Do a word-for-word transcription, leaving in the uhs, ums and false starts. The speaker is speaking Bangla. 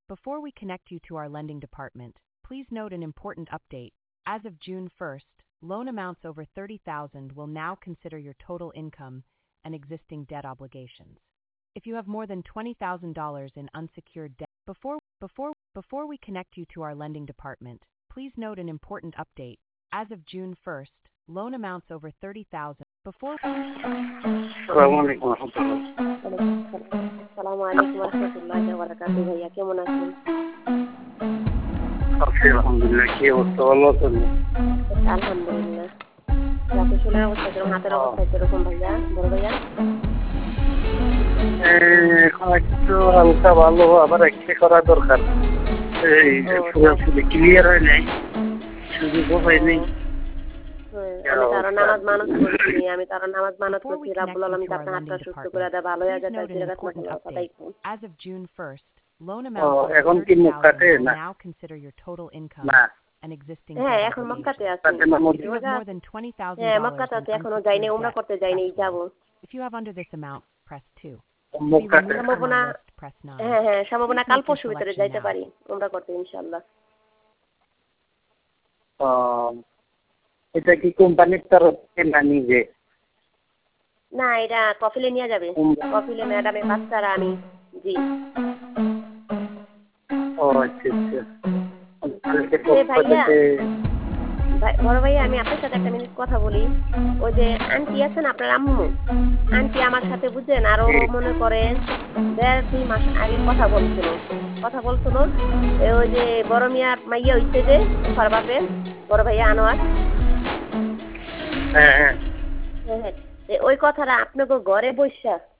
Before we connect you to our lending department, please note an important update. As of June first, loan amounts over thirty thousand dollars will now consider your total income and existing debt obligations. If you have more than twenty thousand dollars in unsecured debt, before, before, before we connect you to our lending department, please note an important update. As of June first, loan amounts over thirty thousand dollars. Before... আসসালামু আলাইকুম রাহমাতুল্লাহ। আসসালামু আলাইকুম রাহমাতুল্লাহি ওয়া বারাকাতুহু। ভাইয়া কেমন আছেন? আছি আলহামদুলিল্লাহ। কি অবস্থা, ভালো আছেন? আলহামদুলিল্লাহ। আপনার শরীরের অবস্থা কিরকম, হাতের অবস্থা কিরকম ভাইয়া, বড় ভাইয়া? এখন একটু হালকা ভালো, আবার এক্সরে করা দরকার। এই পুরোপুরি ক্লিয়ার হয় নাই, সুযোগও হয় নাই। আমি তার নামাজ মানত করছি, আমি তার নামাজ মানত করছি রাব্বুল আলামিন আপনার হাতটা সুস্থ করে দেয়, ভালো হয়ে যায়। তাই জায়গা কথাই কই। As of June first, loan amounts এখন কি মুখ কাটে না? now consider your total income না। and existing হ্যাঁ, debt এখন মক্কাতে obligations. আছি। If you have more than twenty thousand হ্যাঁ, dollars মক্কাতে in এখনো যাইনি, unsecured উমরা debt, করতে যাইনি, press যাব। one. If you have under this amount, press two. To মুখ be কাটে। removed from our সম্ভাবনা list, press nine. হ্যাঁ হ্যাঁ সম্ভাবনা Please কাল make your পরশু ভিতরে selection যাইতে now. পারি উমরা করতে ইনশাআল্লাহ। আহ, এটা কি কোম্পানির তরফ থেকে না নিজে? না, এটা কফিলে নিয়ে যাবে। কফিলে ম্যাডামে বাচ্চারা আমি জি। ও আচ্ছা আচ্ছা। কালকে এ ভাইয়া, পক্ষতে ভাই- বড় ভাইয়া আমি আপনার সাথে একটা মিনিট কথা বলি। ওই যে আন্টি আছেন আপনার আম্মু, আন্টি আমার সাথে বুঝছেন আরো মনে করেন দেড় দুই মাস আগে কথা বলছিল কথা বলছিল এ ওই যে বড় মিয়ার মাইয়া হইছে যে ওর বাপের বড় ভাইয়া আনোয়ার। হ্যাঁ হ্যাঁ হ্যাঁ হ্যাঁ, ওই কথাটা আপনাকে ঘরে বসা